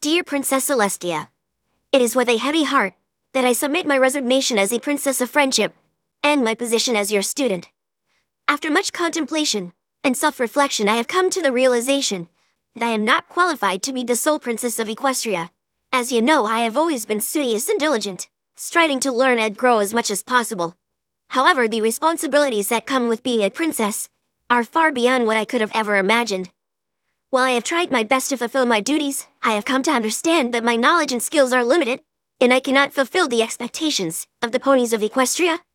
Dear Princess Celestia, it is with a heavy heart that I submit my resignation as a princess of friendship and my position as your student. After much contemplation and self-reflection, I have come to the realization that I am not qualified to be the sole princess of Equestria. As you know, I have always been studious and diligent, striving to learn and grow as much as possible. However, the responsibilities that come with being a princess are far beyond what I could have ever imagined. While I have tried my best to fulfill my duties, I have come to understand that my knowledge and skills are limited, and I cannot fulfill the expectations of the ponies of Equestria.